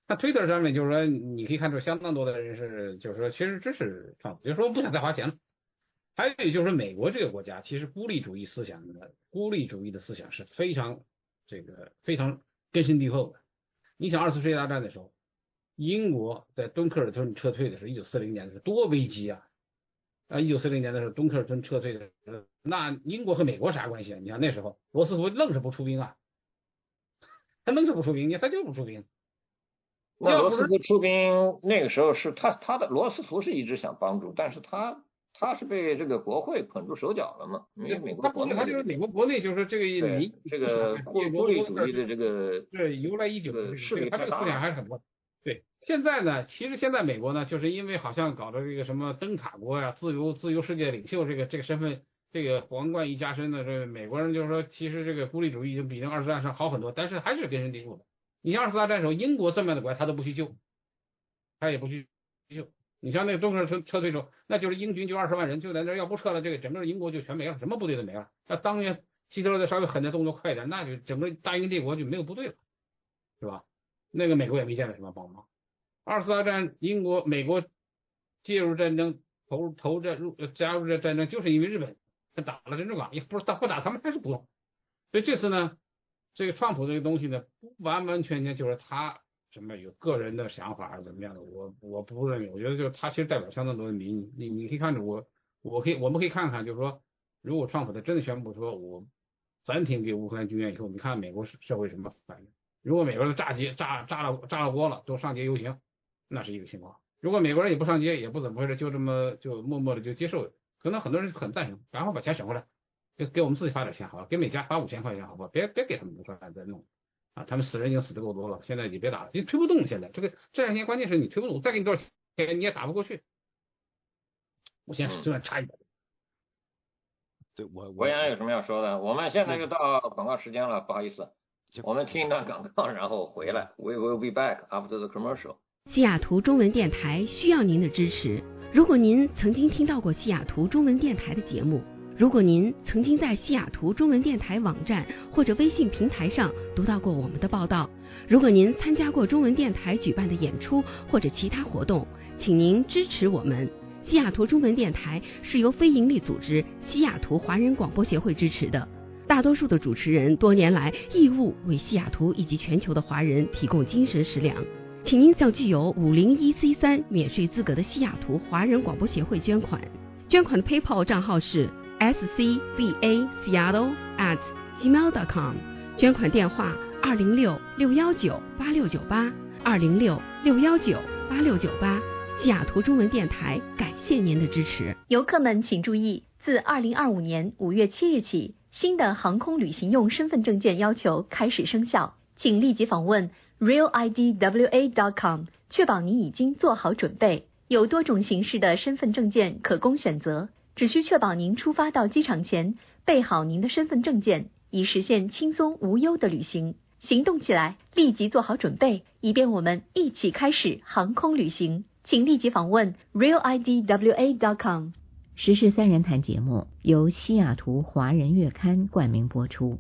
那 Twitter 上面就是说，你可以看出相当多的人是就是说其实支持川普，就是说不想再花钱了。还有就是说，美国这个国家其实孤立主义思想的孤立主义的思想是非常这个非常根深蒂厚的。你想二次世界大战的时候，英国在敦刻尔顿撤退的时候，一九四零年的时候多危机啊！啊，一九四零年的时候，敦刻尔顿撤退的时候，那英国和美国啥关系啊？你看那时候罗斯福愣是不出兵啊，他愣是不出兵，他就不出兵。 那罗斯福出兵那个时候是他他的罗斯福是一直想帮助，但是他他是被这个国会捆住手脚了嘛？因为美国国内他就是美国国内就是这个你这个孤孤立主义的这个是由来已久的势力， 他这个思想还是很多。对，现在呢，其实现在美国呢，就是因为好像搞的这个什么灯塔国呀、自由自由世界领袖这个这个身份，这个皇冠一加身的，这个美国人就是说，其实这个孤立主义就比那二次大战好很多，但是还是根深蒂固的。你像二次大战的时候，英国这么样的国家他都不去救，他也不去救。你像那个敦刻尔顿撤退时候，那就是英军就二十万人就在那，要不撤了，这个整个英国就全没了，什么部队都没了。那当年希特勒的稍微狠的动作快一点，那就整个大英帝国就没有部队了，是吧？那个美国也没见到什么帮忙。二次大战，英国、美国介入战争，投投这入加入这战争，就是因为日本打了珍珠港，也不是打不打他们还是不用。所以这次呢，这个川普这个东西呢，不完完全全就是他什么有个人的想法怎么样的，我我不认为，我觉得就是他其实代表相当多的民意。你你可以看着我，我可以我们可以看看，就是说，如果川普他真的宣布说我暂停给乌克兰军援以后，你看美国社会什么反应？如果美国人炸街炸炸了炸了锅了，都上街游行，那是一个情况。如果美国人也不上街，也不怎么回事，就这么就默默的就接受，可能很多人很赞成，然后把钱省回来，给给我们自己发点钱好了，给美加发五千块钱好不好？别别给他们乌克兰再弄啊，他们死人已经死得够多了，现在你别打了，你推不动。现在这个这两天关键是你推不动，再给你多少钱你也打不过去。我先随便插一点。 对我国阳有什么要说的？我们现在就到广告时间了，不好意思，我们听一段广告，然后回来。We will be back after the commercial。 西雅图中文电台需要您的支持。如果您曾经听到过西雅图中文电台的节目，如果您曾经在西雅图中文电台网站或者微信平台上读到过我们的报道，如果您参加过中文电台举办的演出或者其他活动，请您支持我们。西雅图中文电台是由非营利组织西雅图华人广播协会支持的，大多数的主持人多年来义务为西雅图以及全球的华人提供精神食粮。请您向具有五零一 C 三 免税资格的西雅图华人广播协会捐款，捐款的 PayPal 账号是 s c b a seattle at gmail dot com， 捐款电话二零六六一九八六九八二零六六一九八六九八。西雅图中文电台感谢您的支持。 游客们请注意，自二零二五年五月七日起，新的航空旅行用身份证件要求开始生效，请立即访问 real I D W A dot com， 确保你已经做好准备。有多种形式的身份证件可供选择，只需确保您出发到机场前备好您的身份证件，以实现轻松无忧的旅行。行动起来，立即做好准备，以便我们一起开始航空旅行。请立即访问 real I D W A dot com。 时事三人谈节目由西雅图华人月刊冠名播出。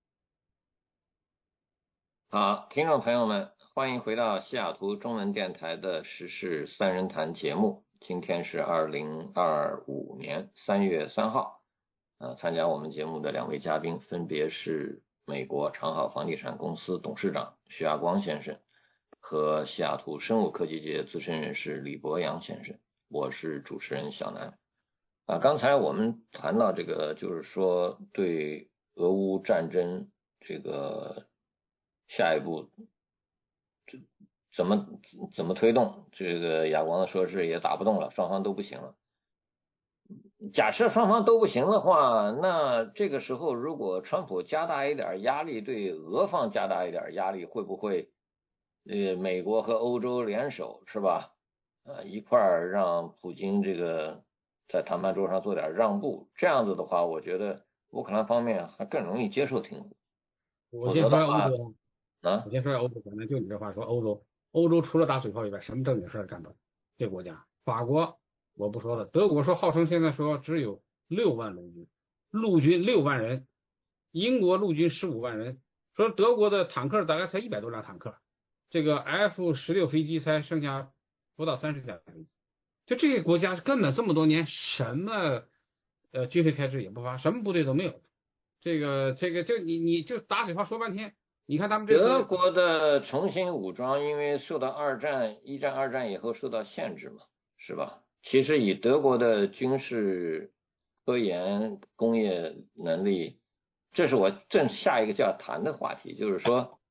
好，听众朋友们，欢迎回到西雅图中文电台的时事三人谈节目。今天是二零二五年三月三号，呃，参加我们节目的两位嘉宾分别是美国长好房地产公司董事长徐亚光先生和西雅图生物科技界资深人士李博洋先生。我是主持人小南。啊，刚才我们谈到这个，就是说对俄乌战争这个下一步怎么怎么推动，这个亚光说是也打不动了，双方都不行了。假设双方都不行的话，那这个时候如果川普加大一点压力，对俄方加大一点压力，会不会呃美国和欧洲联手，是吧？呃一块儿让普京这个在谈判桌上做点让步，这样子的话，我觉得乌克兰方面还更容易接受挺。 我先说欧洲啊， 我先说欧洲，可能就你这话说，欧洲欧洲除了打嘴炮以外，什么正经事干不了。这国家，法国我不说了，德国说号称现在说只有六万陆军，陆军六万人，英国陆军十五万人，说德国的坦克大概才一百多辆坦克， 这个 F 十六飞机才剩下不到三十架飞机，就这个国家根本这么多年什么呃军费开支也不发，什么部队都没有。这个这个就你你就打水话说半天，你看他们这德国的重新武装，因为受到二战、一战、二战以后受到限制嘛，是吧？其实以德国的军事、科研、工业能力，这是我正下一个就要谈的话题，就是说，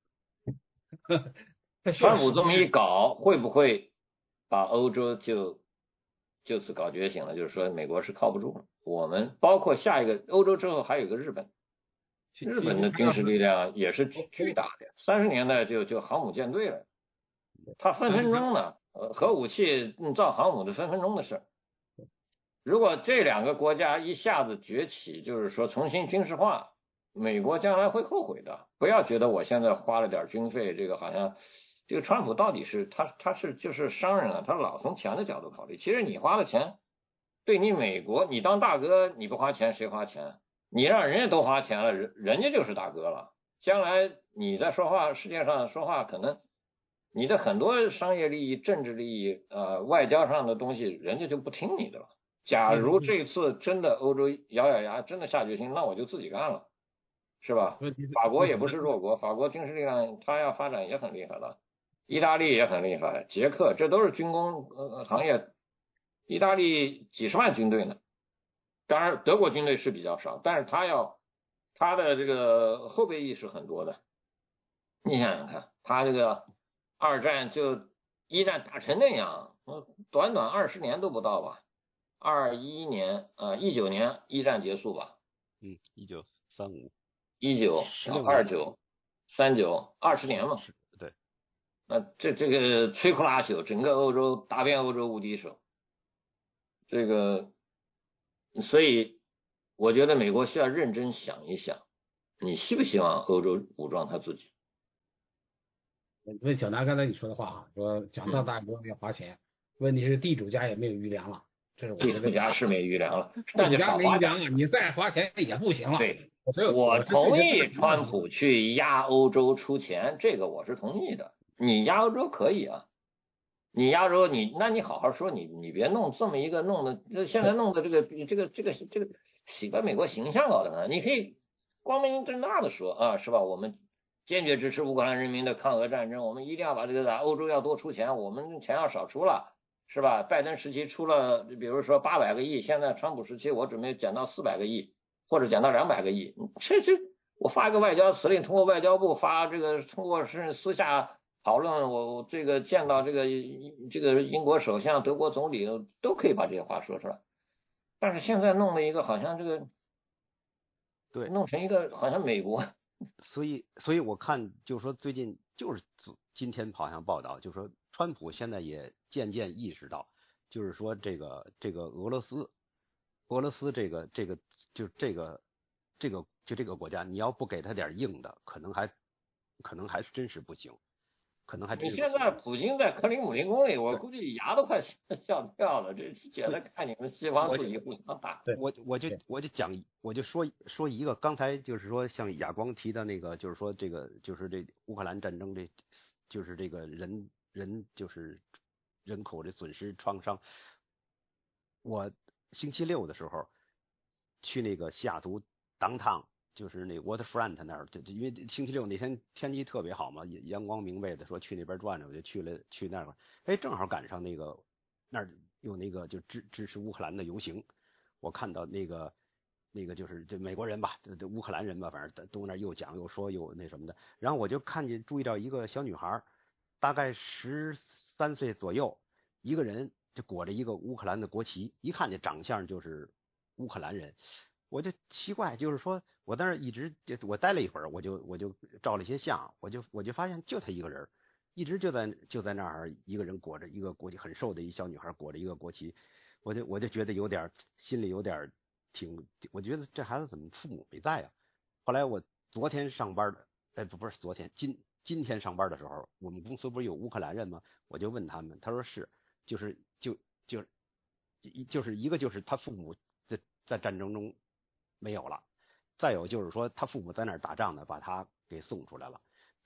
川普这么一搞，会不会把欧洲就就此搞觉醒了？就是说，美国是靠不住了。我们包括下一个欧洲之后，还有一个日本。日本的军事力量也是巨大的，三十年代就就航母舰队了，他分分钟呢，呃，核武器造航母的分分钟的事。如果这两个国家一下子崛起，就是说重新军事化，美国将来会后悔的。不要觉得我现在花了点军费，这个好像这个川普到底是他他是就是商人啊，他老从钱的角度考虑。其实你花了钱，对你美国，你当大哥你不花钱谁花钱？你让人家都花钱了，人人家就是大哥了。将来你在说话，世界上说话，可能你的很多商业利益、政治利益、呃外交上的东西，人家就不听你的了。假如这次真的欧洲咬咬牙，真的下决心，那我就自己干了，是吧？法国也不是弱国，法国军事力量它要发展也很厉害的，意大利也很厉害，捷克这都是军工呃行业，意大利几十万军队呢。当然，德国军队是比较少，但是他要他的这个后备役是很多的。你想想看，他这个二战就一战打成那样，短短二十年都不到吧？二一年呃一九年一战结束吧？ 嗯，一九三五， 一九二九三九二十年嘛？ 对。 那这这个摧枯拉朽，整个欧洲打遍欧洲无敌手，这个。所以我觉得美国需要认真想一想，你希不希望欧洲武装他自己？ 问小南刚才你说的话啊，说讲到大国要花钱，嗯、问题是地主家也没有余粮了，这是我地主家是没余粮了， 地主家没余粮了，你再花钱也不行了。 对， 所以我同意川普去压欧洲出钱，这个我是同意的。你压欧洲可以啊。你压轴，你那你好好说，你你别弄这么一个弄的，现在弄的这个这个这个这个洗把美国形象搞的呢？你可以光明正大的说啊，是吧？我们坚决支持乌克兰人民的抗俄战争，我们一定要把这个打欧洲要多出钱，我们钱要少出了，是吧？拜登时期出了，比如说八百个亿，现在川普时期我准备减到四百个亿，或者减到两百个亿，这这我发一个外交辞令，通过外交部发这个，通过是私下。讨论我我这个见到这个这个英国首相、德国总理都可以把这些话说出来，但是现在弄了一个好像这个， 对， 弄成一个好像美国， 所以所以我看就是说最近就是今天好像报道，就是说川普现在也渐渐意识到，就是说这个这个俄罗斯俄罗斯这个这个就这个这个就这个国家，你要不给他点硬的，可能还可能还是真是不行。可能还你现在普京在克里姆林宫里，我估计牙都快笑掉了。这觉得看你们西方自己互相打。 我我就我就讲，我就说说一个，刚才就是说像亚光提的那个，就是说这个就是这乌克兰战争，这就是这个人人就是人口的损失创伤。我星期六的时候去那个西雅图downtown。就是那 waterfront 那儿，就因为星期六那天天气特别好嘛，阳光明媚的，说去那边转转，我就去了去那儿，哎，正好赶上那个那儿有那个就支支持乌克兰的游行，我看到那个那个就是这美国人吧，这乌克兰人吧，反正都那又讲又说又那什么的，然后我就看见注意到一个小女孩，大概十三岁左右，一个人就裹着一个乌克兰的国旗，一看这长相就是乌克兰人。我就奇怪，就是说我在那一直就我待了一会儿，我就我就照了一些相，我就我就发现就他一个人，一直就在就在那儿一个人裹着一个国旗，很瘦的一小女孩裹着一个国旗，我就我就觉得有点心里有点挺，我觉得这孩子怎么父母没在啊？后来我昨天上班的，哎不不是昨天今今天上班的时候，我们公司不是有乌克兰人吗？我就问他们，他说是，就是就就就是一个就是他父母在在战争中。没有了，再有就是说他父母在那儿打仗呢，把他给送出来了，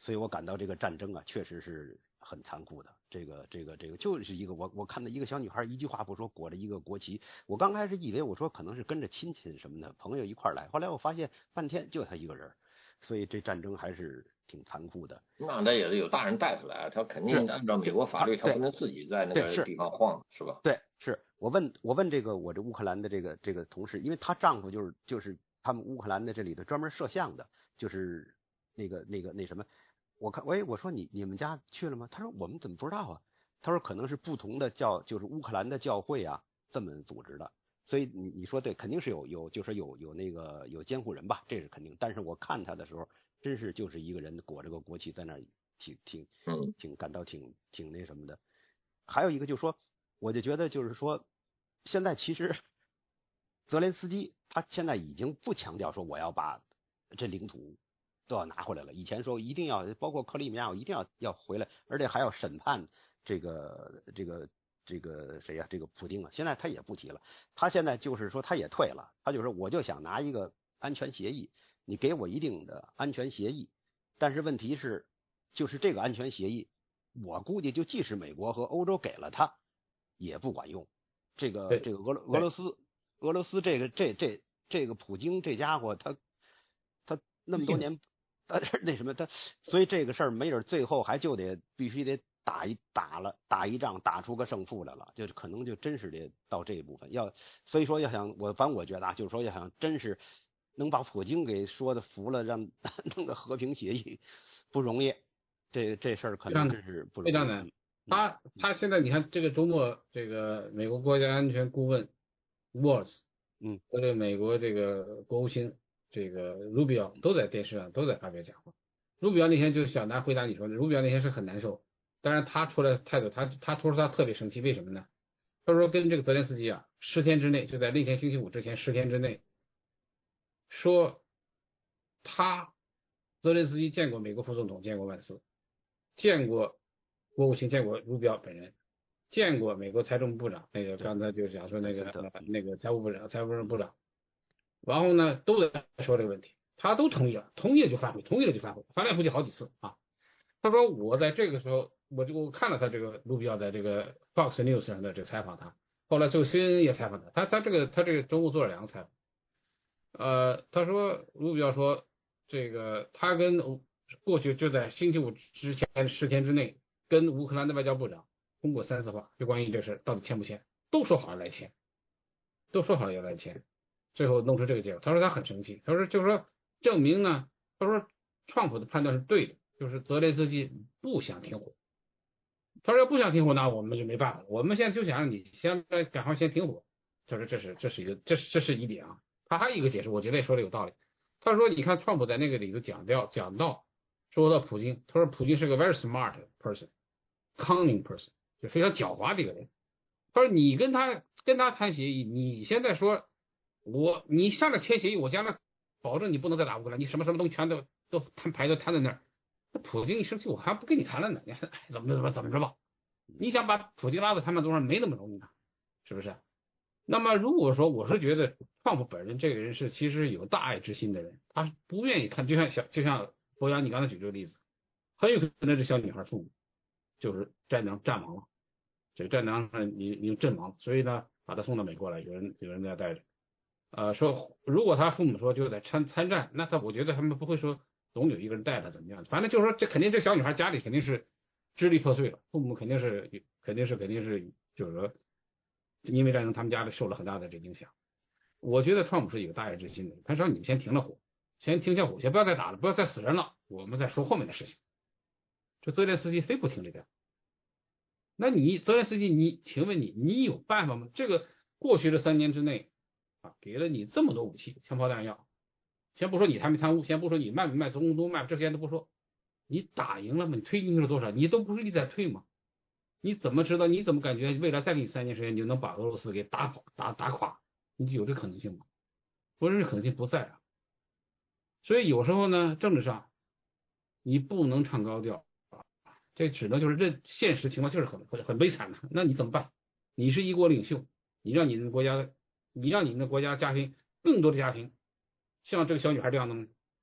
所以我感到这个战争啊，确实是很残酷的。这个这个这个就是一个我我看到一个小女孩一句话不说裹着一个国旗，我刚开始以为我说可能是跟着亲戚什么的朋友一块来，后来我发现半天就她一个人，所以这战争还是挺残酷的。 那那也是有大人带出来，他肯定按照美国法律，他不能自己在那个地方晃，是吧？ 对，是我问我问这个我这乌克兰的这个这个同事，因为她丈夫就是就是他们乌克兰的这里头专门摄像的，就是那个那个那什么。我看，喂，我说你你们家去了吗？他说我们怎么不知道啊？他说可能是不同的教，就是乌克兰的教会啊这么组织的，所以你你说对，肯定是有有就是有有那个有监护人吧，这是肯定。但是我看他的时候，真是就是一个人裹着个国旗在那儿，挺挺挺感到挺挺那什么的。还有一个就是说，我就觉得就是说，现在其实泽连斯基他现在已经不强调说我要把这领土都要拿回来了。以前说一定要，包括克里米亚，一定要要回来，而且还要审判这个这个这个谁呀、啊？这个普丁啊。现在他也不提了，他现在就是说他也退了，他就说我就想拿一个安全协议，你给我一定的安全协议，但是问题是，就是这个安全协议，我估计就即使美国和欧洲给了他，也不管用。这个这个俄罗俄罗斯俄罗斯这个这这这个普京这家伙，他他那么多年。他那什么他，所以这个事儿没准最后还就得必须得打一打了打一仗打出个胜负来了，就是可能就真是得到这一部分要，所以说要想我反正我觉得啊，就是说要想真是能把普京给说的服了，让弄个和平协议不容易，这这事儿可能真是不容易。 非常难。他他现在你看这个周末，这个美国国家安全顾问 Waltz， 嗯， 和这个美国这个国务卿。这个卢比奥都在电视上都在发表讲话。卢比奥那天就小南回答你说的，卢比奥那天是很难受，当然他出来态度，他他说他特别生气，为什么呢？他说跟这个泽连斯基啊，十天之内，就在那天星期五之前十天之内，说他泽连斯基见过美国副总统，见过万斯，见过国务卿，见过卢比奥本人，见过美国财政部长，那个刚才就讲说那个那个财务部长，财务部长。然后呢，都在说这个问题，他都同意了，同意了就发挥，同意了就发挥，翻来覆去好几次啊。他说我在这个时候，我就我看了他这个卢比奥在这个 Fox News 上的这个采访他，后来最后 C N N 也采访他，他他这个他这个周末做了两个采访。呃，他说卢比奥说这个他跟过去就在星期五之前十天之内跟乌克兰的外交部长通过三次话，就关于这事到底签不签，都说好了来签，都说好了要来签。最后弄出这个结果，他说他很生气，他说就是说证明呢，他说川普的判断是对的，就是泽连斯基不想停火，他说要不想停火，那我们就没办法了，我们现在就想让你先赶快先停火，他说这是这是一个这是这是一点啊，他还有一个解释，我觉得也说的有道理，他说你看川普在那个里头讲到讲到说到普京，他说普京是个 very smart person cunning person， 就非常狡猾的一个人，他说你跟他跟他谈协议，你现在说我你下了签协议，我将来保证你不能再打乌克兰，你什么什么东西全都都摊牌都摊在那儿。那普京一生气，我还不跟你谈了呢，你还哎怎么着怎么怎么着吧？你想把普京拉到谈判桌上没那么容易呢，是不是？那么如果说我是觉得川普本人这个人是其实有大爱之心的人，他不愿意看，就像小就像博洋你刚才举这个例子，很有可能这小女孩父母就是战争战亡了，这个战场上你你阵亡，所以呢把他送到美国来，有人有人在带着。呃，说如果他父母说就在参参战，那他我觉得他们不会说总有一个人带他怎么样，反正就是说这肯定这小女孩家里肯定是支离破碎了，父母肯定是肯定是肯定是就是说因为战争他们家里受了很大的这影响。我觉得川普是一个大爱之心的人，他说你们先停了火，先停下火，先不要再打了，不要再死人了，我们再说后面的事情。这泽连斯基非不听这点，那你泽连斯基你请问你你有办法吗？这个过去的三年之内啊，给了你这么多武器，枪炮弹药，先不说你贪没贪污，先不说你卖没卖从工都卖，这些都不说，你打赢了吗？你推进去了多少？你都不是一直在推吗？你怎么知道？你怎么感觉未来再给你三年时间，你就能把俄罗斯给打垮、打打垮？你有这可能性吗？我认为可能性不在啊。所以有时候呢，政治上你不能唱高调啊，这只能就是这现实情况就是很很很悲惨的。那你怎么办？你是一国领袖，你让你们国家的。你让你们的国家家庭更多的家庭像这个小女孩这样的吗？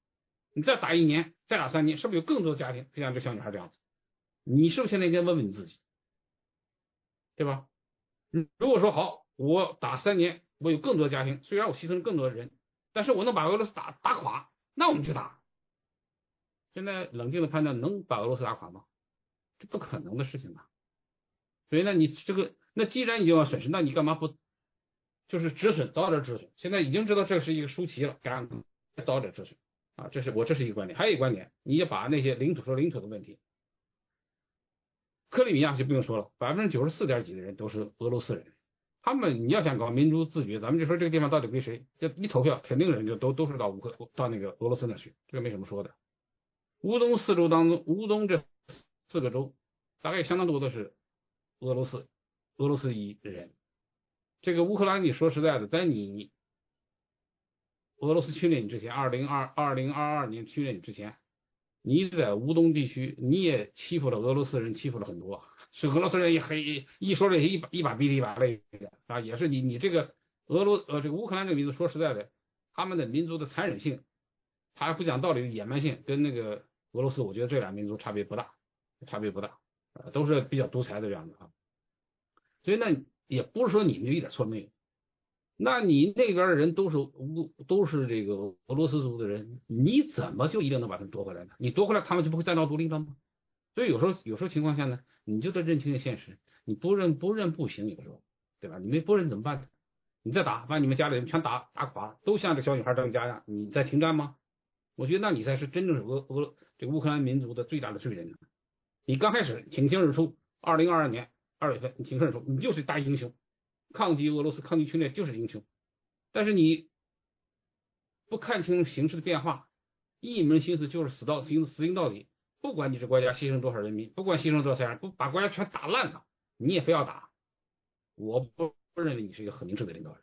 你再打一年，再打三年，是不是有更多的家庭就像这小女孩这样子？你是不是现在应该问问你自己，对吧？如果说好，我打三年，我有更多的家庭，虽然我牺牲更多的人，但是我能把俄罗斯打打垮，那我们就打。现在冷静的判断，能把俄罗斯打垮吗？这不可能的事情啊！所以呢，你这个，那既然已经要损失，那你干嘛不就是止损，早点止损？现在已经知道这是一个输棋了，赶早点止损啊！这是我这是一个观点，还有一个观点，你也把那些领土说领土的问题，克里米亚就不用说了，百分之九十四点几的人都是俄罗斯人，他们你要想搞民族自觉，咱们就说这个地方到底归谁，就一投票，肯定人就都都是到乌克到那个俄罗斯那去，这个没什么说的。乌东四州当中，乌东这四个州大概相当多的是俄罗斯俄罗斯裔人。这个乌克兰，你说实在的，在你俄罗斯侵略你之前，二零二二零二二年侵略你之前，你在乌东地区你也欺负了俄罗斯人，欺负了很多，是俄罗斯人也黑一说这些一把一把鼻涕一把泪的啊，也是你你这个俄罗呃这个乌克兰这个民族，说实在的，他们的民族的残忍性，他还不讲道理的野蛮性，跟那个俄罗斯，我觉得这俩民族差别不大，差别不大，呃，都是比较独裁的这样的啊。所以呢，也不是说你们就一点错没有，那你那边的人都是乌都是这个俄罗斯族的人，你怎么就一定能把他们夺回来呢？你夺回来，他们就不会再闹独立了吗？所以有时候有时候情况下呢，你就得认清现实，你不认不认不行，有时候对吧？你没不认怎么办呢？你再打，把你们家里人全打打垮，都像这小女孩这样家样，你再停战吗？我觉得那你才是真正是俄俄这个乌克兰民族的最大的罪人。你刚开始挺身而出，二零二二年二月份你挺身而出，你就是大英雄，抗击俄罗斯抗击侵略就是英雄。但是你不看清形势的变化，一门心思就是死到死死硬到底，不管你这国家牺牲多少人民，不管牺牲多少人，不把国家全打烂了，你也非要打，我不不认为你是一个很明智的领导人。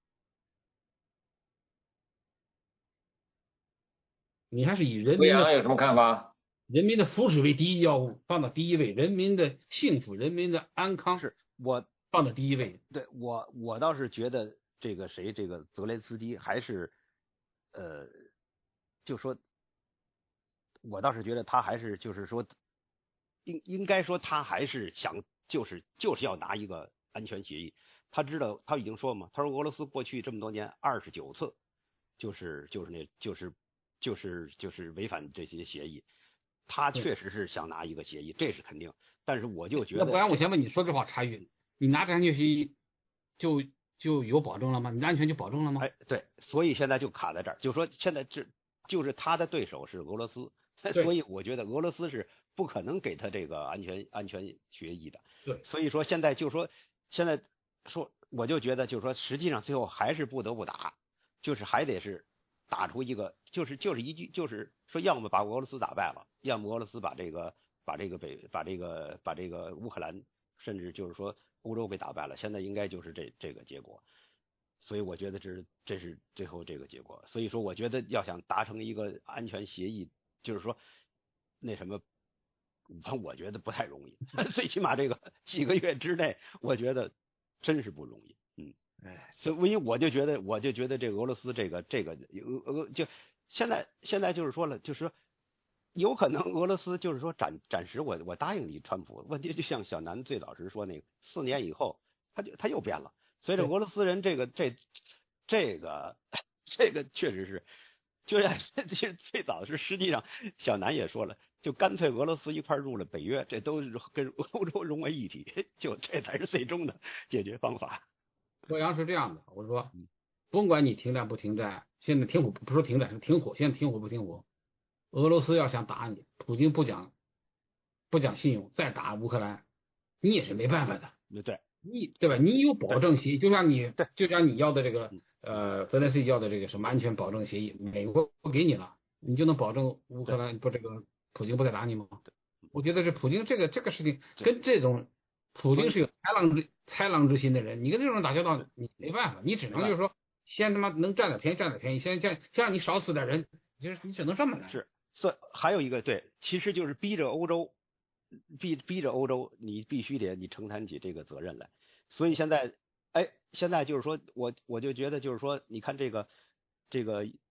你还是以人民的有什么看法？ 人民的福祉为第一要务，放到第一位，人民的幸福、人民的安康是我放到第一位。 对我我倒是觉得这个谁这个泽连斯基还是呃，就说我倒是觉得他还是就是说应应该说他还是想就是就是要拿一个安全协议。他知道他已经说嘛，他说俄罗斯过去这么多年二十九次就是就是那就是就是就是违反这些协议，他确实是想拿一个协议，这是肯定。但是我就觉得， 那不然我先问你，说这话插语，你拿这安全协议就就有保证了吗？你的安全就保证了吗？ 哎，对，所以现在就卡在这儿，就是说现在这就是他的对手是俄罗斯，所以我觉得俄罗斯是不可能给他这个安全安全协议的。 对， 所以说现在就说现在说，我就觉得就是说，实际上最后还是不得不打，就是还得是打出一个，就是就是一句，就是说，要么把俄罗斯打败了，要么俄罗斯把这个把这个北把这个把这个乌克兰，甚至就是说欧洲给打败了。现在应该就是这这个结果，所以我觉得这是这是最后这个结果。所以说，我觉得要想达成一个安全协议，就是说那什么，我觉得不太容易。最起码这个几个月之内，我觉得真是不容易。嗯。哎，所以因为我就觉得，我就觉得这个俄罗斯这个这个俄俄就现在现在就是说了，就是说有可能俄罗斯就是说暂暂时我我答应你川普，问题就像小南最早时说那个四年以后他就他又变了，所以这俄罗斯人这个这这个这个确实是，就像最早是实际上小南也说了，就干脆俄罗斯一块入了北约，这都是跟欧洲融为一体，就这才是最终的解决方法。 洛阳是这样的，我说，甭管你停战不停战，现在停火不说停战是停火，现在停火不停火，俄罗斯要想打你，普京不讲不讲信用，再打乌克兰，你也是没办法的。 对， 你对吧？你有保证协议，就像你就像你要的这个呃泽连斯基要的这个什么安全保证协议，美国不给你了，你就能保证乌克兰不这个普京不再打你吗？我觉得这普京这个这个事情跟这种。普京是有豺狼之豺狼之心的人，你跟这种人打交道，你没办法，你只能就是说，先他妈能占点便宜占点便宜，先先先让你少死点人，就是你只能这么来。 是，所以还有一个对，其实就是逼着欧洲，逼逼着欧洲，你必须得你承担起这个责任来。所以现在，哎，现在就是说我我就觉得就是说，你看这个这个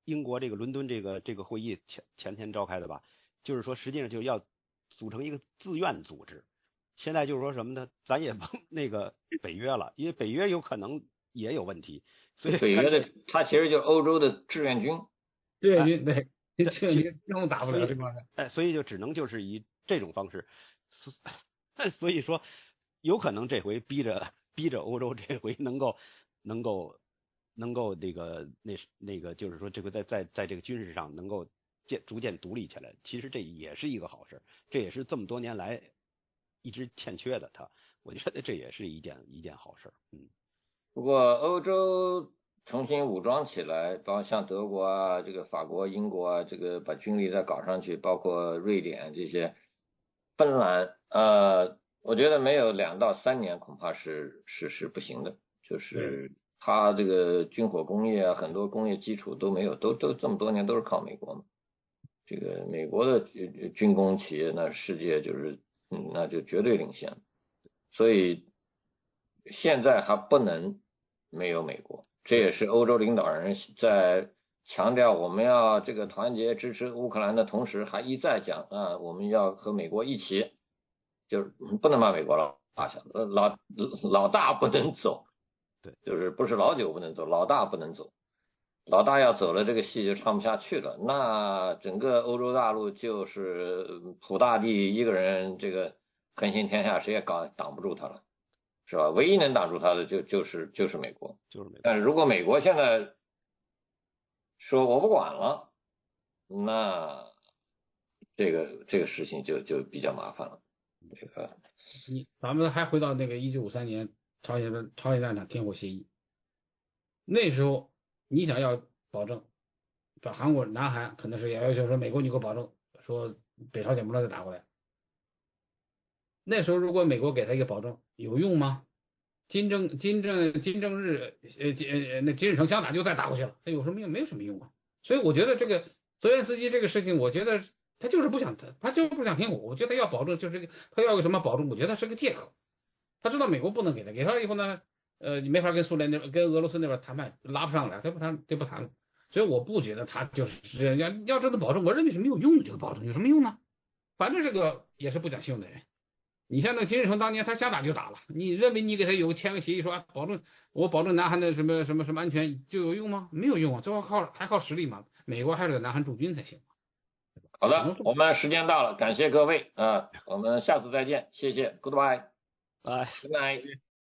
英国这个伦敦这个这个会议前前天召开的吧，就是说实际上就要组成一个自愿组织。现在就是说什么呢？咱也帮那个北约了，因为北约有可能也有问题，所以北约的它其实就是欧洲的志愿军。 志愿军对，志愿军根本打不了这帮人。 哎，所以就只能就是以这种方式，所以说有可能这回逼着逼着欧洲这回能够能够能够那个那那个就是说这个在在在这个军事上能够渐逐渐独立起来，其实这也是一个好事，这也是这么多年来一直欠缺的。他我觉得这也是一件一件好事。嗯， 不过欧洲重新武装起来，包括像德国啊、这个法国、英国啊，这个把军力再搞上去，包括瑞典这些，芬兰，呃，我觉得没有两到三年恐怕是是是不行的，就是它这个军火工业啊，很多工业基础都没有，都都这么多年都是靠美国嘛。这个美国的军工企业，那世界就是嗯，那就绝对领先，所以现在还不能没有美国。这也是欧洲领导人在强调我们要这个团结支持乌克兰的同时，还一再讲啊，我们要和美国一起，就是不能把美国老大想老老大不能走， 对， 就是不是老九不能走，老大不能走，老大要走了，这个戏就唱不下去了。那整个欧洲大陆就是普大帝一个人，这个横行天下，谁也搞挡不住他了。是吧？唯一能挡住他的就就是就是美国， 就是美国。 但是如果美国现在说我不管了，那这个这个事情就就比较麻烦了。这个， 你咱们还回到那个一九五三年朝鲜朝鲜战场停火协议，那时候你想要保证，把韩国、南韩可能是也要求说美国你给我保证，说北朝鲜不能再打过来。那时候如果美国给他一个保证，有用吗？金正金正金正日呃呃那金日成想打就再打过去了，那有什么用？没有什么用啊。所以我觉得这个泽连斯基这个事情，我觉得他就是不想他他就是不想停火。我觉得他要保证就是他要个什么保证？我觉得是个借口。他知道美国不能给他，给他以后呢，呃，你没法跟苏联那跟俄罗斯那边谈判，拉不上来，他不谈就不谈了。所以我不觉得他就是要要这个保证，我认为是没有用的。这个保证有什么用呢？反正这个也是不讲信用的人。你像那金日成当年他想打就打了，你认为你给他有签个协议说啊，保证我保证南韩的什么什么什么安全就有用吗？没有用啊，最后靠还靠实力嘛，美国还是给南韩驻军才行。 好的，我们时间到了，感谢各位啊，我们下次再见，谢谢 ，Goodbye， 拜， Good night。